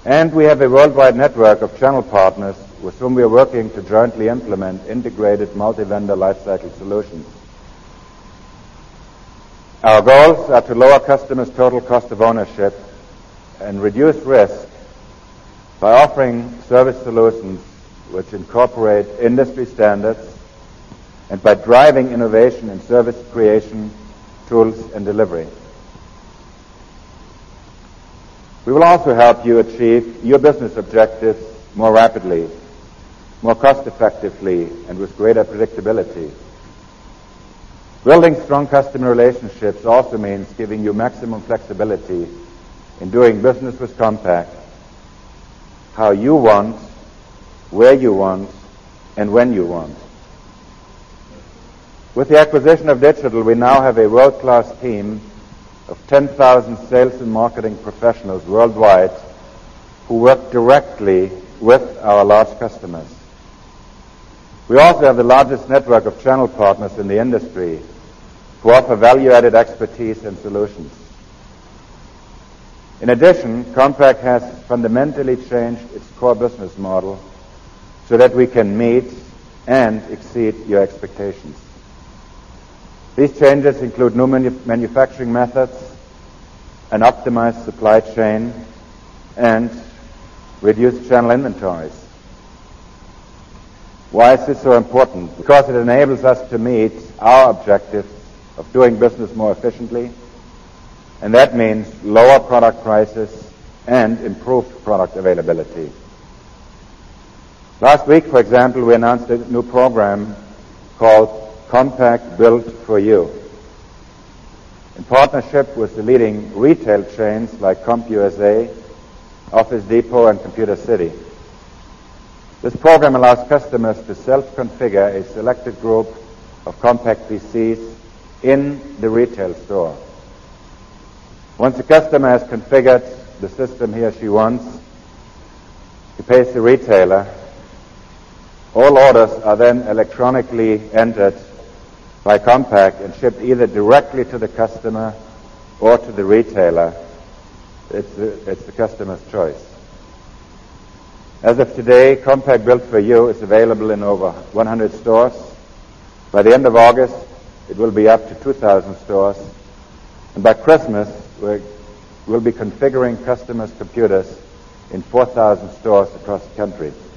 And we have a worldwide network of channel partners with whom we are working to jointly implement integrated multi-vendor lifecycle solutions. Our goals are to lower customers' total cost of ownership and reduce risk by offering service solutions which incorporate industry standards and by driving innovation in service creation, tools, and delivery. We will also help you achieve your business objectives more rapidly, more cost-effectively, and with greater predictability. Building strong customer relationships also means giving you maximum flexibility in doing business with Compaq, how you want, where you want, and when you want. With the acquisition of Digital, we now have a world-class team of 10,000 sales and marketing professionals worldwide who work directly with our large customers. We also have the largest network of channel partners in the industry who offer value-added expertise and solutions. In addition, Compaq has fundamentally changed its core business model so that we can meet and exceed your expectations. These changes include new manufacturing methods, an optimized supply chain, and reduced channel inventories. Why is this so important? Because it enables us to meet our objectives of doing business more efficiently, and that means lower product prices and improved product availability. Last week, for example, we announced a new program called Compaq Built for You. In partnership with the leading retail chains like CompUSA, Office Depot, and Computer City. This program allows customers to self-configure a selected group of Compaq PCs in the retail store. Once the customer has configured the system he or she wants, he pays the retailer. All orders are then electronically entered by Compaq and shipped either directly to the customer or to the retailer. It's the customer's choice. As of today, Compaq Built for You is available in over 100 stores. By the end of August, it will be up to 2,000 stores. And by Christmas, we'll be configuring customers' computers in 4,000 stores across the country.